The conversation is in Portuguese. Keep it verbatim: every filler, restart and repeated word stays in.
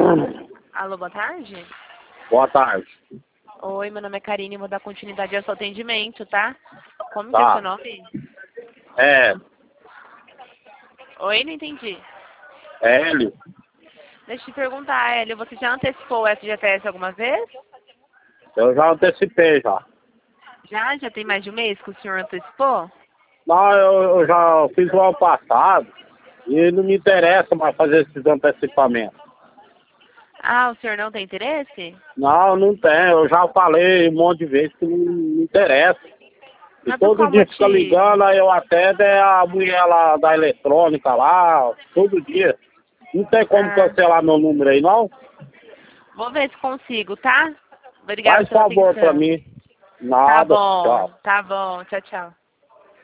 Alô, boa tarde? Boa tarde. Oi, meu nome é Karine, vou dar continuidade ao seu atendimento, tá? Como que é Tá. seu nome? É, Oi, não entendi. é Hélio. Deixa eu te perguntar, Hélio, você já antecipou o F G T S alguma vez? Eu já antecipei já. Já? Já tem mais de um mês que o senhor antecipou? Não, eu, eu já fiz o ano passado e não me interessa mais fazer esses antecipamentos. Ah, o senhor não tem interesse? Não, não tem. Eu já falei um monte de vezes que não me interessa. E Mas por todo qual dia fica motivo? ligando, aí eu até der a mulher lá da eletrônica lá, todo dia. Não tem como Ah, cancelar meu número aí, não? vou ver se consigo, tá? Obrigada Faz pela favor pra atenção. mim. Tá Nada, bom, tchau. tá bom. Tchau, tchau.